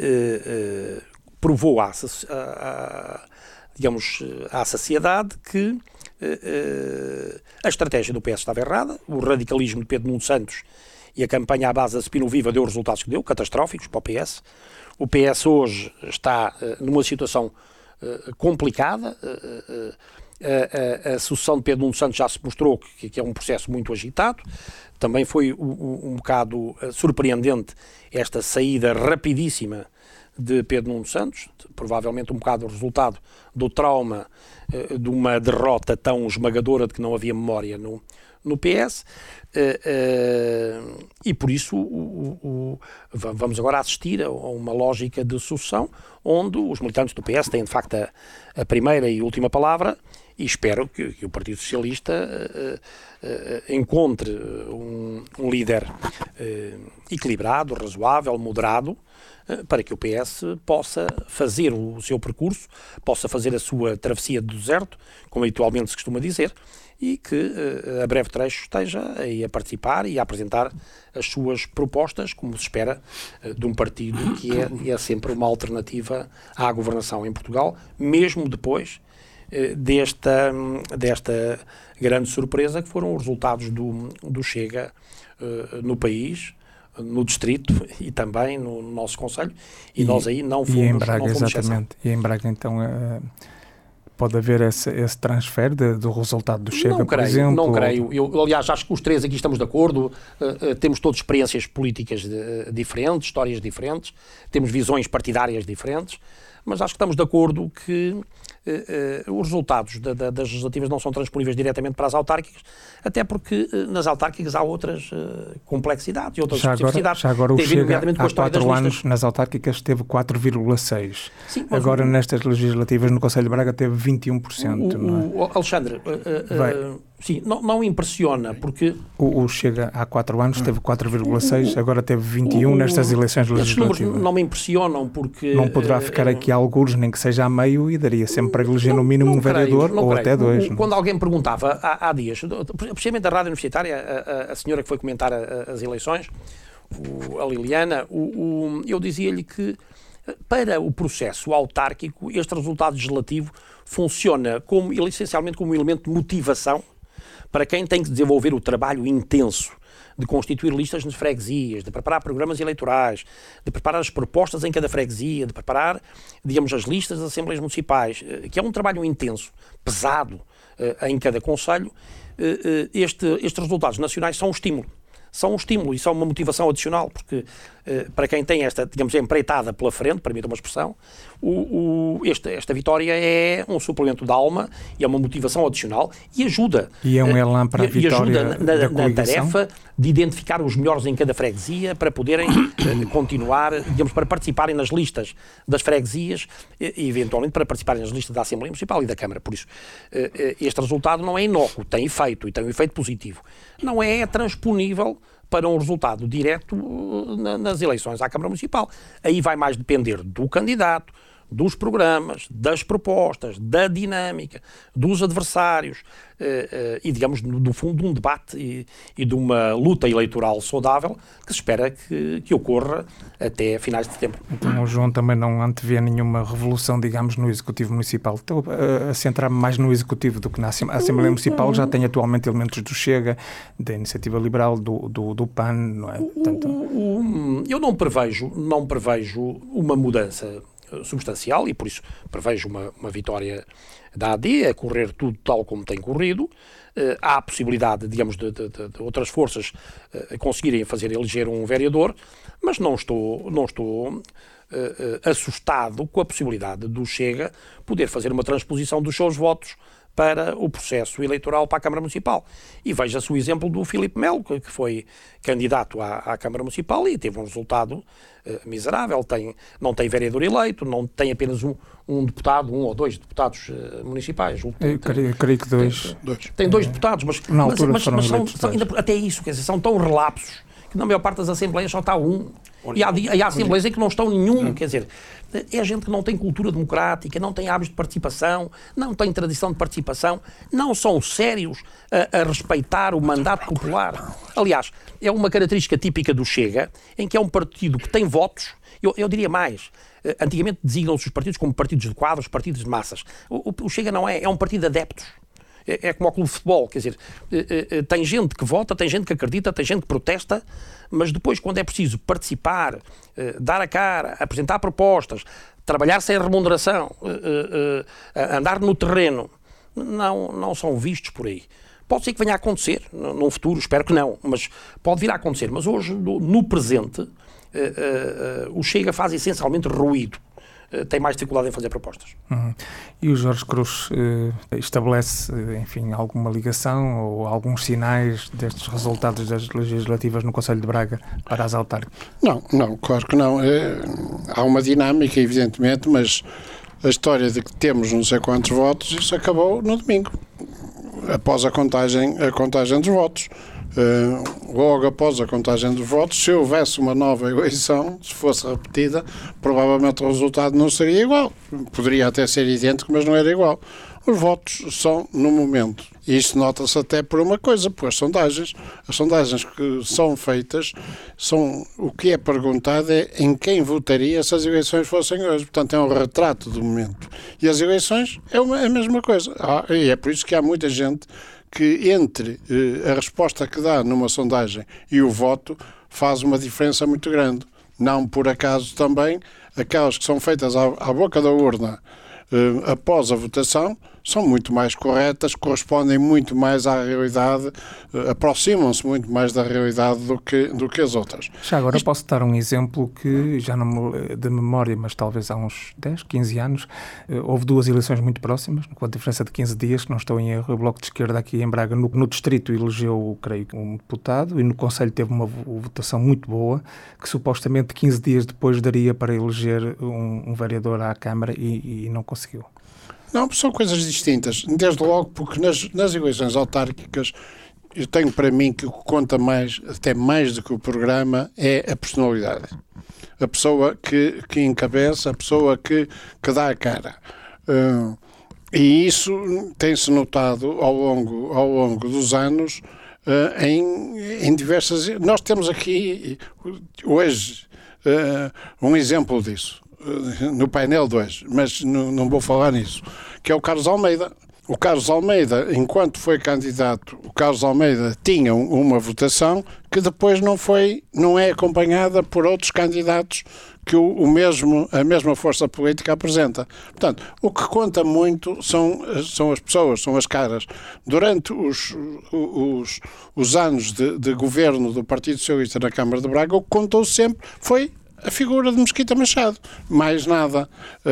eh, provou à, à, digamos, à saciedade que eh, a estratégia do P S estava errada, o radicalismo de Pedro Nuno Santos e a campanha à base da Spino Viva deu os resultados que deu, catastróficos para o P S. O P S hoje está uh, numa situação uh, complicada. Uh, uh, uh, a, a sucessão de Pedro Nuno Santos já se mostrou que, que é um processo muito agitado. Também foi um, um, um bocado uh, surpreendente esta saída rapidíssima de Pedro Nuno Santos, provavelmente um bocado o resultado do trauma uh, de uma derrota tão esmagadora de que não havia memória no, no P S. Uh, uh, e por isso o, o, o, vamos agora assistir a uma lógica de sucessão onde os militantes do P S têm de facto a, a primeira e última palavra e espero que, que o Partido Socialista uh, uh, encontre um, um líder uh, equilibrado, razoável, moderado, uh, para que o P S possa fazer o seu percurso, possa fazer a sua travessia do deserto, como habitualmente se costuma dizer, e que uh, a breve trecho esteja aí a participar e a apresentar as suas propostas, como se espera uh, de um partido que é, é sempre uma alternativa à governação em Portugal, mesmo depois uh, desta, desta grande surpresa que foram os resultados do, do Chega uh, no país, no Distrito e também no, no nosso Conselho, e, e nós aí não fomos... E em Braga, não fomos exatamente. E em Braga, então... Uh... pode haver esse, esse transfer de, do resultado do Chega, não creio, por exemplo? Não creio. Eu, aliás, acho que os três aqui estamos de acordo. Uh, uh, temos todos experiências políticas de, uh, diferentes, histórias diferentes, temos visões partidárias diferentes, mas acho que estamos de acordo que uh, uh, os resultados da, da, das legislativas não são transponíveis diretamente para as autárquicas, até porque uh, nas autárquicas há outras uh, complexidades e outras já especificidades. Agora, já agora o Chega, com há quatro anos, nas autárquicas teve quatro vírgula seis. Sim, agora, o... nestas legislativas, no Conselho de Braga, teve vinte e um por cento. O, não é? o, Alexandre, uh, uh, sim, não, não impressiona, porque... O, o Chega, há quatro anos, teve quatro vírgula seis, agora teve vinte e um o, nestas eleições legislativas. Esses números não me impressionam, porque... Não poderá ficar uh, aqui algures, nem que seja a meio, e daria sempre para eleger no mínimo um vereador, ou até dois. O, quando alguém me perguntava, há, há dias, precisamente da Rádio Universitária, a, a, a senhora que foi comentar a, a, as eleições, o, a Liliana, o, o, eu dizia-lhe que para o processo autárquico, este resultado legislativo funciona como, essencialmente como um elemento de motivação para quem tem que desenvolver o trabalho intenso de constituir listas nas freguesias, de preparar programas eleitorais, de preparar as propostas em cada freguesia, de preparar, digamos, as listas das Assembleias Municipais, que é um trabalho intenso, pesado, em cada concelho. Este, estes resultados nacionais são um estímulo. São um estímulo e são uma motivação adicional, porque uh, para quem tem esta, digamos, empreitada pela frente, permita uma expressão, o, o, este, esta vitória é um suplemento de alma e é uma motivação adicional e ajuda. E é um elan para a vitória e ajuda na, da na tarefa de identificar os melhores em cada freguesia para poderem uh, continuar, digamos, para participarem nas listas das freguesias e, e eventualmente para participarem nas listas da Assembleia Municipal e da Câmara. Por isso, uh, uh, este resultado não é inócuo, tem efeito e tem um efeito positivo. Não é transponível para um resultado direto nas eleições à Câmara Municipal. Aí vai mais depender do candidato, dos programas, das propostas, da dinâmica, dos adversários eh, eh, e, digamos, no, no fundo, de um debate e, e de uma luta eleitoral saudável que se espera que, que ocorra até finais de setembro. Então o João também não antevê nenhuma revolução, digamos, no Executivo Municipal. Estou a, a centrar-me mais no Executivo do que na Assembleia, a Assembleia Municipal. Já tem atualmente elementos do Chega, da Iniciativa Liberal, do, do, do P A N, não é? Portanto... O, o, eu não prevejo, não prevejo uma mudança substancial e por isso prevejo uma, uma vitória da A D a correr tudo tal como tem corrido. Uh, há a possibilidade, digamos, de, de, de outras forças uh, conseguirem fazer eleger um vereador, mas não estou, não estou uh, uh, assustado com a possibilidade do Chega poder fazer uma transposição dos seus votos para o processo eleitoral para a Câmara Municipal. E veja-se o exemplo do Filipe Melo, que foi candidato à, à Câmara Municipal e teve um resultado uh, miserável. Tem, não tem vereador eleito, não tem apenas um, um deputado, um ou dois deputados uh, municipais. Eu tem, creio, creio que dois. Tem dois, tem dois deputados, mas, na altura mas, foram mas são, eleitos são, ainda, até isso, quer dizer, são tão relapsos que na maior parte das assembleias só está um. E há, e há assembleias em que não estão nenhum, quer dizer, é gente que não tem cultura democrática, não tem hábitos de participação, não tem tradição de participação, não são sérios a, a respeitar o mandato popular. Aliás, é uma característica típica do Chega, em que é um partido que tem votos, eu, eu diria mais, antigamente designam-se os partidos como partidos de quadros, partidos de massas. O, o, o Chega não é, é um partido de adeptos. É como o clube de futebol, quer dizer, tem gente que vota, tem gente que acredita, tem gente que protesta, mas depois, quando é preciso participar, dar a cara, apresentar propostas, trabalhar sem remuneração, andar no terreno, não, não são vistos por aí. Pode ser que venha a acontecer, num futuro, espero que não, mas pode vir a acontecer. Mas hoje, no presente, o Chega faz essencialmente ruído. Tem mais dificuldade em fazer propostas. Uhum. E o Jorge Cruz eh, estabelece, enfim, alguma ligação ou alguns sinais destes resultados das legislativas no Conselho de Braga para as autárquicas? Não, não, claro que não. É, há uma dinâmica, evidentemente, mas a história de que temos não sei quantos votos, isso acabou no domingo, após a contagem, a contagem dos votos. Uh, logo após a contagem dos votos, se houvesse uma nova eleição, se fosse repetida, provavelmente o resultado não seria igual. Poderia até ser idêntico, mas não era igual. Os votos são no momento. E isso nota-se até por uma coisa, por as sondagens. As sondagens que são feitas, são, o que é perguntado é em quem votaria se as eleições fossem hoje. Portanto, é um retrato do momento. E as eleições é uma, é a mesma coisa. Ah, e é por isso que há muita gente que entre eh, a resposta que dá numa sondagem e o voto faz uma diferença muito grande. Não por acaso também aquelas que são feitas à, à boca da urna uh, após a votação são muito mais corretas, correspondem muito mais à realidade, uh, aproximam-se muito mais da realidade do que, do que as outras. Já agora Isto... posso dar um exemplo que, já não de memória, mas talvez há uns dez, quinze anos, uh, houve duas eleições muito próximas, com a diferença de quinze dias, que não estou em erro. O Bloco de Esquerda aqui em Braga, no, no distrito, elegeu, creio, um deputado, e no Conselho teve uma votação muito boa, que supostamente quinze dias depois daria para eleger um, um vereador à Câmara e, e não conseguiu. Não, são coisas distintas. Desde logo porque nas, nas eleições autárquicas eu tenho para mim que o que conta mais, até mais do que o programa, é a personalidade. A pessoa que, que encabeça, a pessoa que, que dá a cara. Uh, e isso tem-se notado ao longo, ao longo dos anos uh, em, em diversas... Nós temos aqui hoje uh, um exemplo disso. No painel de hoje, mas não, não vou falar nisso, que é o Carlos Almeida. O Carlos Almeida, enquanto foi candidato, o Carlos Almeida tinha uma votação que depois não foi, não é acompanhada por outros candidatos que o, o mesmo, a mesma força política apresenta. Portanto, o que conta muito são, são as pessoas, são as caras. Durante os, os, os anos de, de governo do Partido Socialista na Câmara de Braga, o que contou sempre foi a figura de Mesquita Machado, mais nada.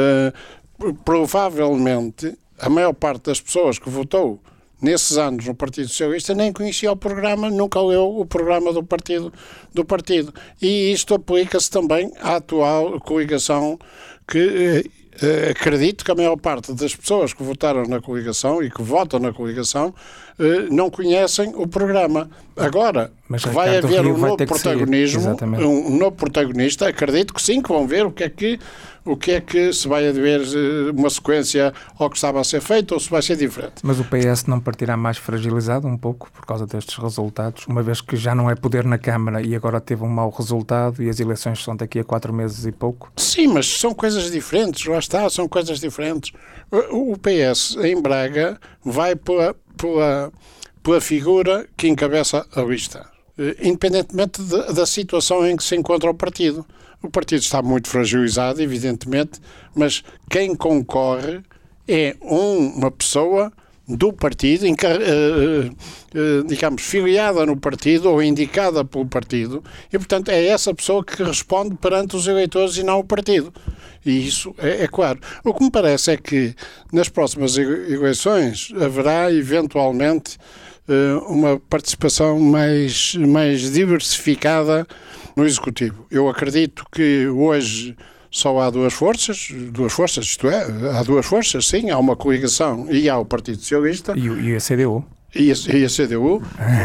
Uh, provavelmente a maior parte das pessoas que votou nesses anos no Partido Socialista nem conhecia o programa, nunca leu o programa do partido, do partido. E isto aplica-se também à atual coligação, que uh, acredito que a maior parte das pessoas que votaram na coligação e que votam na coligação uh, não conhecem o programa. Agora, mas vai haver um novo protagonismo, um, um novo protagonista, acredito que sim, que vão ver o que é que, o que é que se vai haver uma sequência ao que estava a ser feito ou se vai ser diferente. Mas o P S não partirá mais fragilizado um pouco por causa destes resultados, uma vez que já não é poder na Câmara e agora teve um mau resultado e as eleições são daqui a quatro meses e pouco? Sim, mas são coisas diferentes, lá está, são coisas diferentes. O, o P S em Braga vai pela, pela, pela figura que encabeça a lista, independentemente de, da situação em que se encontra o partido. O partido está muito fragilizado, evidentemente, mas quem concorre é um, uma pessoa do partido, digamos, filiada no partido ou indicada pelo partido, e, portanto, é essa pessoa que responde perante os eleitores e não o partido. E isso é, é claro. O que me parece é que nas próximas eleições haverá, eventualmente, uma participação mais, mais diversificada no Executivo. Eu acredito que hoje só há duas forças, duas forças, isto é, há duas forças, sim, há uma coligação e há o Partido Socialista. E, e a C D U. E a, e a C D U.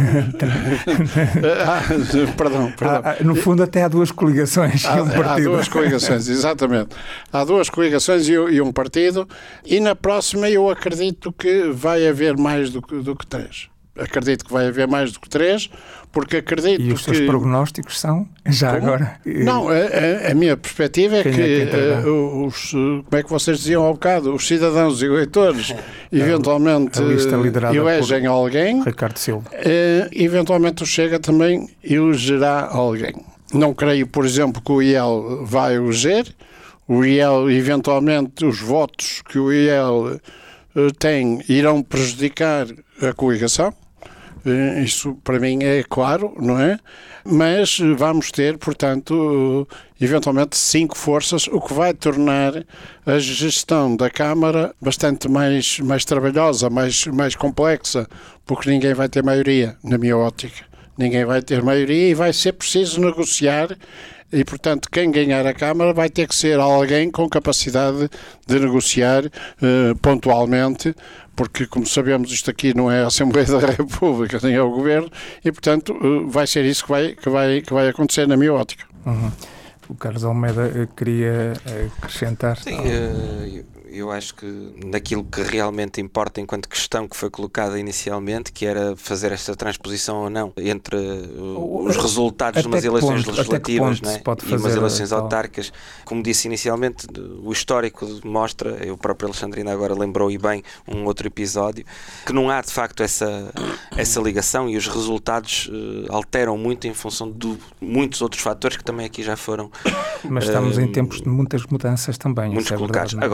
ah, perdão, perdão. Há, no fundo até há duas coligações há, e um partido. Há duas coligações, exatamente. Há duas coligações e, e um partido, e na próxima eu acredito que vai haver mais do que, do que três. Acredito que vai haver mais do que três, porque acredito que... E os seus que... prognósticos são, já como? agora? Não, a, a minha perspectiva é Quem que, é que uh, os, como é que vocês diziam há bocado, os cidadãos e eleitores eventualmente elegem alguém, Ricardo Silva. Uh, eventualmente o Chega também elegerá alguém. Não creio, por exemplo, que o I E L vai eleger, o I E L, eventualmente, os votos que o I E L uh, tem irão prejudicar a coligação. Isso para mim é claro, não é? Mas vamos ter, portanto, eventualmente cinco forças, o que vai tornar a gestão da Câmara bastante mais, mais trabalhosa, mais, mais complexa, porque ninguém vai ter maioria, na minha ótica. Ninguém vai ter maioria e vai ser preciso negociar. E, portanto, quem ganhar a Câmara vai ter que ser alguém com capacidade de negociar uh, pontualmente, porque, como sabemos, isto aqui não é a Assembleia da República, nem é o Governo, e, portanto, uh, vai ser isso que vai, que vai, que vai acontecer na minha ótica. Uhum. O Carlos Almeida queria acrescentar. Sim, uh, eu acho que naquilo que realmente importa enquanto questão que foi colocada inicialmente, que era fazer esta transposição ou não entre uh, os resultados de umas eleições ponto, legislativas, né, e umas eleições autárquicas, como disse inicialmente, o histórico mostra, eu próprio Alexandrino agora lembrou e bem um outro episódio, que não há de facto essa, essa ligação e os resultados uh, alteram muito em função de muitos outros fatores que também aqui já foram. Mas estamos uh, em tempos de muitas mudanças também. Muitos colocados. É verdade, agora, é evidente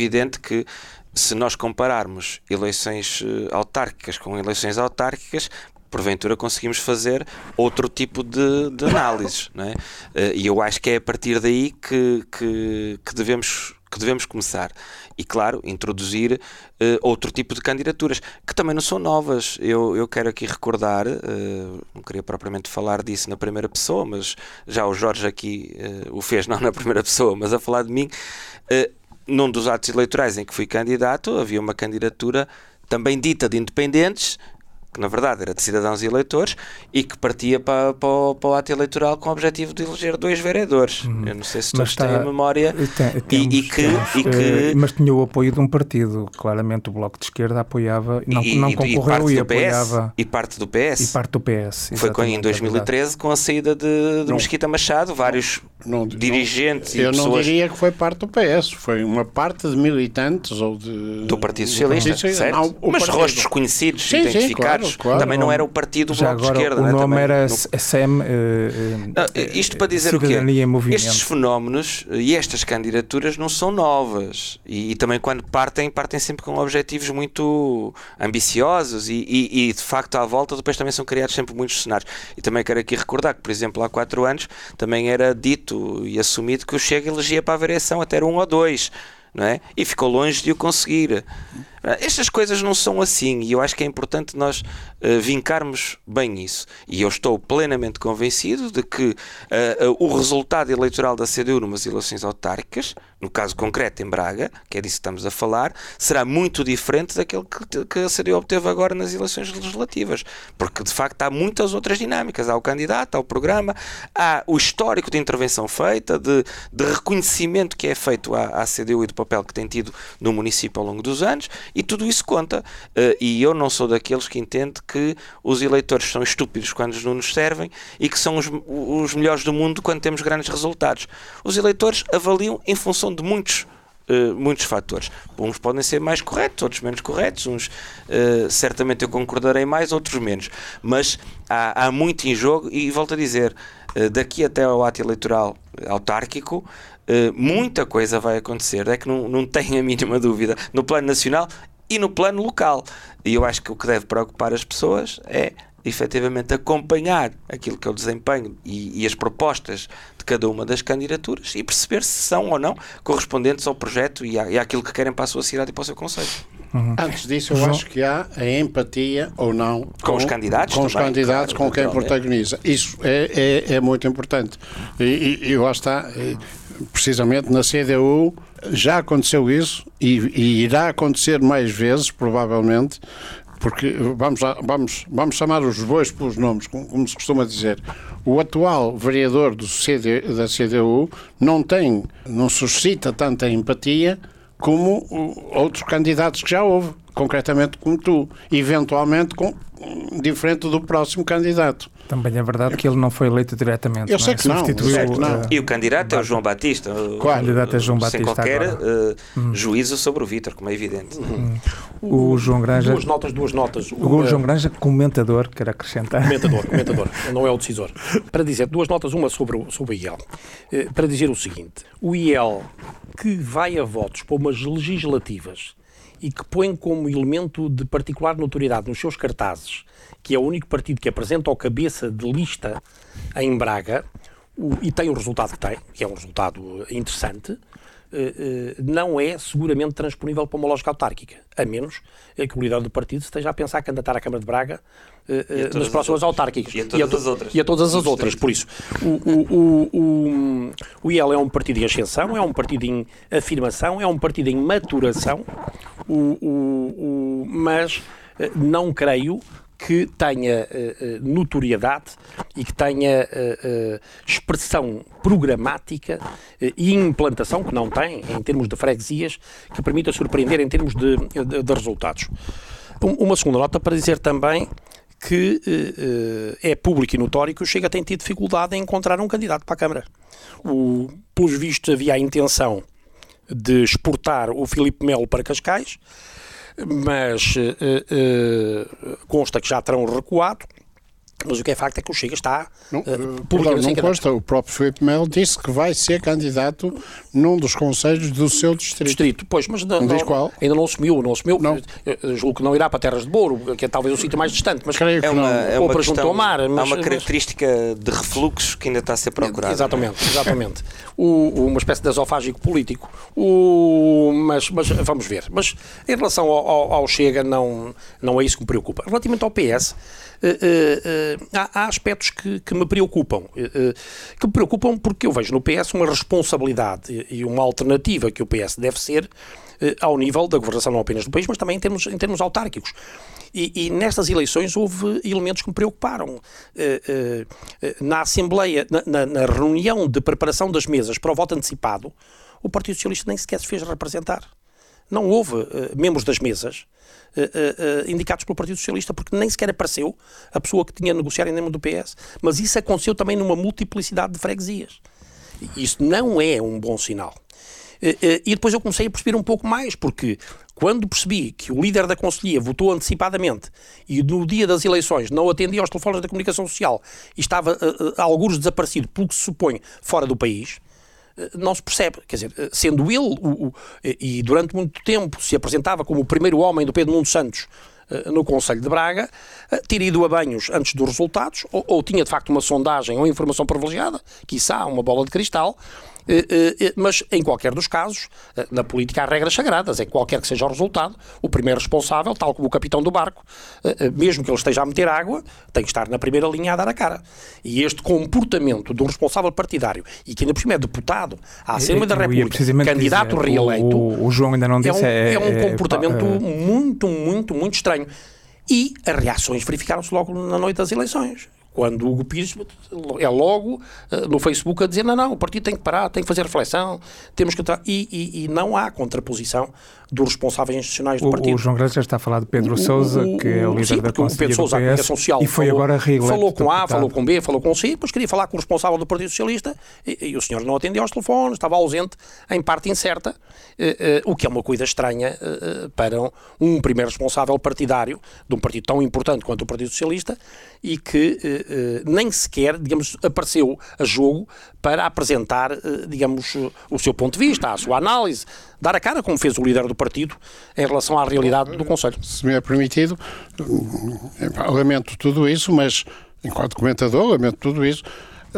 evidente que, se nós compararmos eleições autárquicas com eleições autárquicas, porventura conseguimos fazer outro tipo de, de análises, não é? E eu acho que é a partir daí que, que, que devemos... que devemos começar e, claro, introduzir uh, outro tipo de candidaturas que também não são novas. Eu, eu quero aqui recordar, uh, não queria propriamente falar disso na primeira pessoa, mas já o Jorge aqui uh, o fez, não na primeira pessoa, mas a falar de mim. Uh, num dos atos eleitorais em que fui candidato, havia uma candidatura também dita de independentes, que na verdade era de cidadãos e eleitores, e que partia para, para, o, para o ato eleitoral com o objetivo de eleger dois vereadores. Hum. Eu não sei se todos têm a memória. Tem, temos, e, e que, temos, e que... Mas tinha o apoio de um partido. Claramente o Bloco de Esquerda apoiava, não, e, não concorreu e, e apoiava. E parte do P S. E parte do P S. Foi com, em dois mil e treze, com a saída de, de Mesquita Machado, vários não, não, dirigentes não, e eu pessoas... Eu não diria que foi parte do P S, foi uma parte de militantes ou de... Do Partido Socialista, do Partido, certo? Não, mas partido... rostos conhecidos, sim, identificados. Sim, claro, claro. Também não era o partido do Já Bloco agora, de Esquerda. O né? nome Também, era no... S E M. Uh, não, isto para dizer o quê? Estes fenómenos e estas candidaturas não são novas. E, e também quando partem, partem sempre com objetivos muito ambiciosos e, e, e de facto à volta depois também são criados sempre muitos cenários. E também quero aqui recordar que, por exemplo, há quatro anos também era dito e assumido que o Chega elegia para a variação até um ou dois. Não é? E ficou longe de o conseguir. Estas coisas não são assim e eu acho que é importante nós uh, vincarmos bem isso. E eu estou plenamente convencido de que uh, uh, o resultado eleitoral da C D U numas eleições autárquicas, no caso concreto em Braga, que é disso que estamos a falar, será muito diferente daquele que, que a C D U obteve agora nas eleições legislativas. Porque de facto há muitas outras dinâmicas. Há o candidato, há o programa, há o histórico de intervenção feita, de, de reconhecimento que é feito à, à C D U e do papel que tem tido no município ao longo dos anos. E tudo isso conta. Uh, e eu não sou daqueles que entende que os eleitores são estúpidos quando não nos servem e que são os, os melhores do mundo quando temos grandes resultados. Os eleitores avaliam em função de muitos, uh, muitos fatores. Uns podem ser mais corretos, outros menos corretos. Uns uh, certamente eu concordarei mais, outros menos. Mas há, há muito em jogo e volto a dizer, uh, daqui até ao ato eleitoral autárquico, Uh, muita coisa vai acontecer, é que não, não tenho a mínima dúvida, no plano nacional e no plano local. E eu acho que o que deve preocupar as pessoas é efetivamente acompanhar aquilo que é o desempenho e, e as propostas de cada uma das candidaturas e perceber se são ou não correspondentes ao projeto e, à, e àquilo que querem para a sua cidade e para o seu concelho. Uhum. Antes disso, eu João... acho que há a empatia ou não com, com os candidatos, com, também, os candidatos claro, com quem protagoniza. Isso é, é, é muito importante. E, e, e lá está, e, precisamente na C D U já aconteceu isso e, e irá acontecer mais vezes, provavelmente, porque vamos, vamos, vamos chamar os bois pelos nomes, como, como se costuma dizer. O atual vereador do C D, da C D U não tem, não suscita tanta empatia como outros candidatos que já houve, concretamente como tu, eventualmente com, diferente do próximo candidato. Também é verdade que ele não foi eleito diretamente. Eu sei não é? que não. Eu sei que não. E o candidato é o João Batista. O candidato é João Batista. Sem qualquer uh, hum. juízo sobre o Vítor, como é evidente. Hum. O, o João Granja. Duas notas, duas notas. O, o João Granja, comentador, quer acrescentar. Comentador, comentador, não é o decisor. Para dizer duas notas, uma sobre o, sobre o I E L. Para dizer o seguinte: o I E L que vai a votos para umas legislativas e que põe como elemento de particular notoriedade nos seus cartazes, que é o único partido que apresenta ao cabeça de lista em Braga, o, e tem o resultado que tem, que é um resultado interessante, uh, uh, não é seguramente transponível para uma lógica autárquica, a menos que o líder do partido esteja a pensar candidatar à Câmara de Braga uh, uh, nas próximas autárquicas. E a todas e a as outras. E a todas as outras, por isso. O, o, o, o, o I E L é um partido em ascensão, é um partido em afirmação, é um partido em maturação, o, o, o, mas uh, não creio que tenha uh, uh, notoriedade e que tenha uh, uh, expressão programática uh, e implantação, que não tem, em termos de freguesias, que permita surpreender em termos de, de, de resultados. Um, uma segunda nota para dizer também que uh, uh, é público e notório que o Chega tem tido dificuldade em encontrar um candidato para a Câmara. O, pelos vistos, havia a intenção de exportar o Filipe Melo para Cascais, mas uh, uh, consta que já terão recuado Mas o que é facto é que o Chega está não, uh, publicamente não consta. O próprio Filipe Melo disse que vai ser candidato num dos conselhos do seu distrito. Distrito, pois, mas não, não diz qual. Ainda não assumiu, não assumiu. Não. Julgo que não irá para Terras de Douro, que é talvez o sítio mais distante, mas creio que é uma, não. É ou uma para questão, junto ao mar. Mas, há uma característica mas, de refluxo que ainda está a ser procurada. Exatamente, exatamente. o, uma espécie de esofágico político. O, mas, mas vamos ver. Mas em relação ao, ao, ao Chega, não, não é isso que me preocupa. Relativamente ao P S, Uh, uh, uh, há, há aspectos que, que me preocupam, uh, uh, que me preocupam porque eu vejo no P S uma responsabilidade e uma alternativa que o P S deve ser uh, ao nível da governação não apenas do país, mas também em termos, em termos autárquicos. E, e nestas eleições houve elementos que me preocuparam. Uh, uh, na Assembleia, na, na, na reunião de preparação das mesas para o voto antecipado, o Partido Socialista nem sequer se fez representar. Não houve uh, membros das mesas uh, uh, uh, indicados pelo Partido Socialista, porque nem sequer apareceu a pessoa que tinha a negociar em nome do P S. Mas isso aconteceu também numa multiplicidade de freguesias. Isso não é um bom sinal. Uh, uh, e depois eu comecei a perceber um pouco mais, porque quando percebi que o líder da Conselhia votou antecipadamente e no dia das eleições não atendia aos telefones da comunicação social e estava uh, uh, algures desaparecido, pelo que se supõe, fora do país, não se percebe, quer dizer, sendo ele o, o, e durante muito tempo se apresentava como o primeiro homem do Pedro Nuno Santos no Conselho de Braga, ter ido a banhos antes dos resultados, ou, ou tinha de facto uma sondagem ou informação privilegiada, quiçá uma bola de cristal, mas em qualquer dos casos, na política há regras sagradas, em qualquer que seja o resultado, o primeiro responsável, tal como o capitão do barco, mesmo que ele esteja a meter água, tem que estar na primeira linha a dar a cara. E este comportamento do responsável partidário, e que ainda por cima é deputado à Assembleia da República, candidato dizer, reeleito, o, o João ainda não disse, é, um, é um é, comportamento é, é, muito, muito, muito estranho. E as reações verificaram-se logo na noite das eleições. Quando o Hugo Pires é logo uh, no Facebook a dizer não, não, o partido tem que parar, tem que fazer reflexão, temos que... E, e, e não há contraposição dos responsáveis institucionais do o, partido. O João Graça já está a falar de Pedro o, Sousa, o, que é o líder sim, da Conselhia do Sousa, P S, social, e foi falou, agora reeleito. Falou com A, deputado. falou com B, falou com C, depois queria falar com o responsável do Partido Socialista e, e o senhor não atendia aos telefones, estava ausente em parte incerta, uh, uh, o que é uma coisa estranha uh, para um, um primeiro responsável partidário de um partido tão importante quanto o Partido Socialista e que uh, uh, nem sequer, digamos, apareceu a jogo para apresentar, uh, digamos, uh, o seu ponto de vista, a sua análise, dar a cara como fez o líder do partido em relação à realidade do Conselho. Se me é permitido, lamento tudo isso, mas enquanto comentador, lamento tudo isso,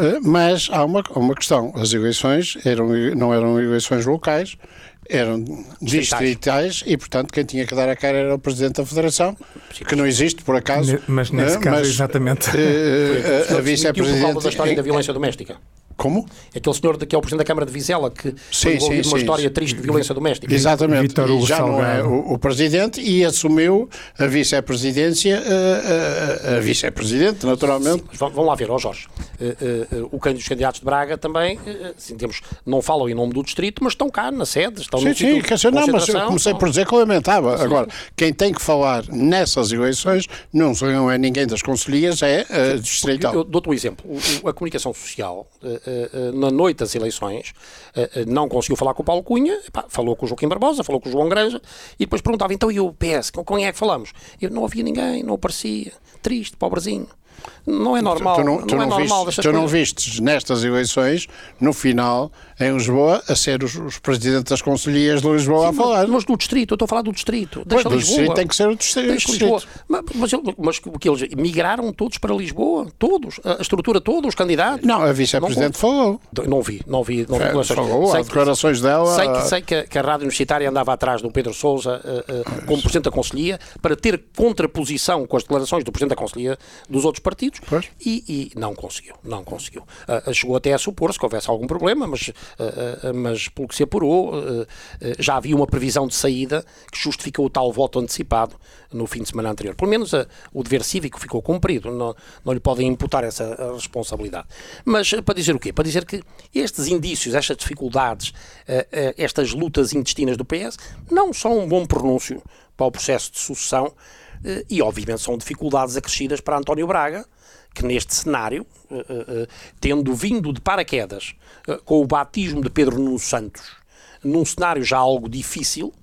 mas há uma, uma questão, as eleições eram, não eram eleições locais, eram distritais e, portanto, quem tinha que dar a cara era o Presidente da Federação, que não existe, por acaso. Mas nesse é, caso, mas, exatamente. A, a, a Vice-Presidente... Por causa da história da violência doméstica. Como? Aquele senhor que é o Presidente da Câmara de Vizela que sim, foi envolvido sim, numa sim, história sim. triste de violência doméstica. Exatamente. Vitor Hugo e já Salgado. não é o, o Presidente e assumiu a Vice-Presidência, a, a, a Vice-Presidente, naturalmente. Sim, vamos lá ver, ó Jorge. Uh, uh, uh, o candidato dos candidatos de Braga também, uh, assim, temos, não falam em nome do distrito, mas estão cá na sede, estão sim, no sim, quer dizer, não, mas eu comecei estão... por dizer que eu lamentava. Sim. Agora, quem tem que falar nessas eleições não, não é ninguém das conselhias, é a uh, distrital. Eu, eu dou-te um exemplo. O, o, a comunicação social, uh, uh, uh, na noite das eleições, uh, uh, não conseguiu falar com o Paulo Cunha, epá, falou com o Joaquim Barbosa, falou com o João Granja, e depois perguntava, então e o P S, com quem é que falamos? Eu não havia ninguém, não aparecia, triste, pobrezinho. Não é normal. Tu não, tu não, não, é normal viste, tu não vistes nestas eleições, no final, em Lisboa, a ser os, os presidentes das conselhias de Lisboa. Sim, a falar. Mas, mas do distrito, eu estou a falar do distrito. Pois, Deixa do Lisboa. distrito tem que ser o distrito. Deixa Lisboa. Mas, mas, mas o que eles migraram todos para Lisboa? Todos? A estrutura toda, os candidatos? Não, a vice-presidente falou. Não vi, não vi. Não vi é, falou, há declarações dela. Sei que, sei que, a, que a Rádio Universitária andava atrás do Pedro Sousa uh, uh, como Presidente da Conselhia para ter contraposição com as declarações do Presidente da Conselhia dos outros partidos e, e não conseguiu, não conseguiu. Uh, chegou até a supor-se que houvesse algum problema, mas, uh, uh, mas pelo que se apurou, uh, uh, já havia uma previsão de saída que justificou o tal voto antecipado no fim de semana anterior. Pelo menos uh, o dever cívico ficou cumprido, não, não lhe podem imputar essa responsabilidade. Mas uh, para dizer o quê? Para dizer que estes indícios, estas dificuldades, uh, uh, estas lutas intestinas do P S, não são um bom pronúncio para o processo de sucessão uh, e, obviamente, são dificuldades acrescidas para António Braga, que neste cenário, uh, uh, uh, tendo vindo de paraquedas uh, com o batismo de Pedro Nuno Santos, num cenário já algo difícil,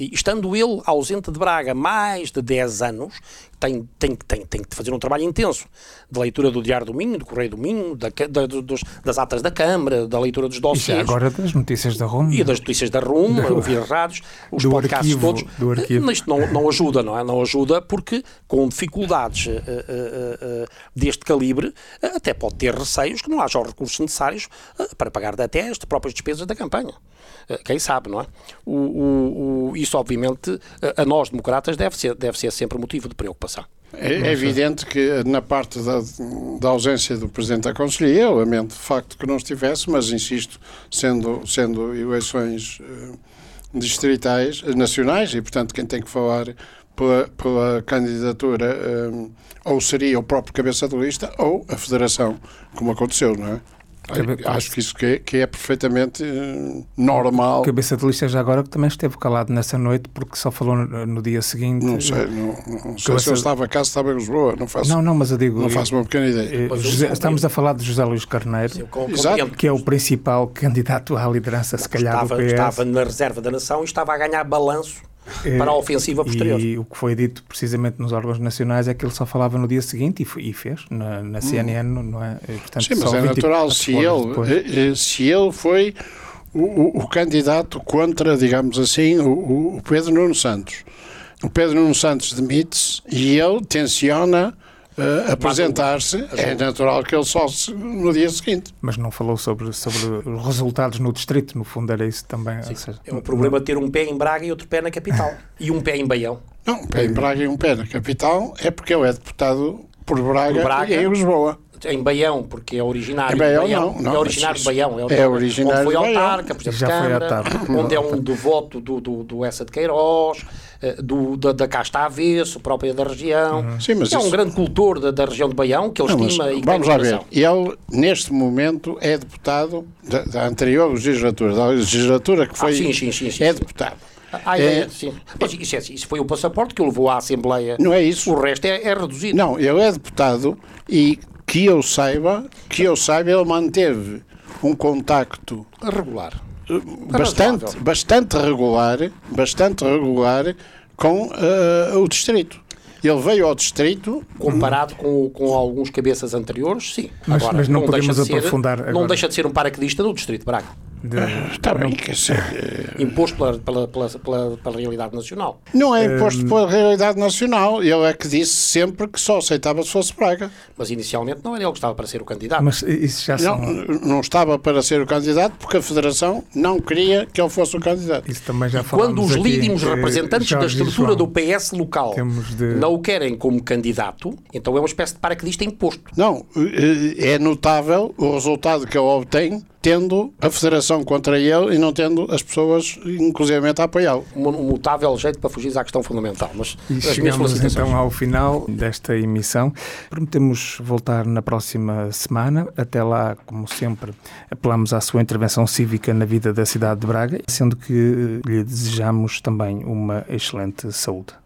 E estando ele ausente de Braga mais de dez anos, tem, tem, tem, tem que fazer um trabalho intenso de leitura do Diário do Minho, do Correio do Minho, da, da, dos, das atas da Câmara, da leitura dos dossiês. E agora das notícias da R U M. E das notícias da R U M, do... ouvir as rádios, os podcasts arquivo, todos. Do arquivo. Isto não, não ajuda, não é? Não ajuda porque com dificuldades uh, uh, uh, deste calibre, uh, até pode ter receios que não haja os recursos necessários uh, para pagar até as próprias despesas da campanha. Uh, quem sabe, não é? O, o, o, isso, obviamente, uh, a nós democratas deve ser, deve ser sempre motivo de preocupação. É, é evidente que na parte da, da ausência do Presidente da Conselhia, eu lamento de facto que não estivesse, mas insisto, sendo, sendo eleições uh, distritais, uh, nacionais, e portanto quem tem que falar pela, pela candidatura uh, ou seria o próprio cabeça de lista ou a Federação, como aconteceu, não é? Acho que isso que é, que é perfeitamente uh, normal. O cabeça de lista já agora que também esteve calado nessa noite porque só falou no, no dia seguinte. Não sei, não, não sei se ele estava cá, se estava em Lisboa, não faço, não, não, mas eu digo, não faço uma pequena ideia. Eh, José, estamos a falar de José Luís Carneiro, Sim, com, Exato. que é o principal candidato à liderança, se calhar, estava, do P S. estava na reserva da nação e estava a ganhar balanço para a ofensiva posterior. E o que foi dito precisamente nos órgãos nacionais é que ele só falava no dia seguinte e, e fez, na, na C N N, hum. não é? E, portanto, sim, mas é natural, se ele, se ele foi o, o, o candidato contra, digamos assim, o, o Pedro Nuno Santos. O Pedro Nuno Santos demite-se e ele tenciona Uh, apresentar-se, é natural que ele só se, no dia seguinte. Mas não falou sobre, sobre os resultados no distrito, no fundo era isso também. Sim, seja, é um problema não... ter um pé em Braga e outro pé na capital. E um pé em Baião. Não, um pé em Braga e um pé na capital é porque ele é deputado por Braga, por Braga e em Lisboa. Em Baião, porque é originário em Baião, de Baião. Não, não, é originário de Baião. É, é originário onde foi de Baião. autarca, Presidente Já de foi Câmara, autarca. onde é um devoto do, do, do Essa de Queiroz, do, da, da Casta Avesso, própria da região. Uhum. Sim, mas é isso... um grande cultor da, da região de Baião, que ele não, estima e vamos lá ver. Ele, neste momento, é deputado da, da anterior legislatura, da legislatura que foi... Ah, sim, sim, sim, sim, é sim. deputado. Ah, é, é, sim. Mas isso, é, isso foi o passaporte que o levou à Assembleia. Não é isso. O resto é, é reduzido. Não, ele é deputado e que eu saiba, que eu saiba, ele manteve um contacto regular. Bastante, bastante regular, bastante regular com uh, o distrito. Ele veio ao distrito... Comparado com, com alguns cabeças anteriores, sim. Mas, agora, mas não, não podemos deixa de aprofundar ser, agora. Não deixa de ser um paraquedista do distrito de Braga. De... Está bem, quer dizer... Imposto pela, pela, pela, pela, pela realidade nacional. Não é imposto um... pela realidade nacional. Ele é que disse sempre que só aceitava se fosse Braga. Mas inicialmente não era ele que estava para ser o candidato. Mas isso já são... não, não estava para ser o candidato porque a Federação não queria que ele fosse o candidato. Isso também já Quando os lídimos aqui, representantes da estrutura do P S local de... não o querem como candidato, então é uma espécie de paraquedista imposto. Não, é notável o resultado que ele obtém tendo a Federação contra ele e não tendo as pessoas, inclusivamente, a apoiá-lo. Um mutável jeito para fugir à questão fundamental. Mas e as minhas chegamos então ao final desta emissão. Prometemos voltar na próxima semana. Até lá, como sempre, apelamos à sua intervenção cívica na vida da cidade de Braga, sendo que lhe desejamos também uma excelente saúde.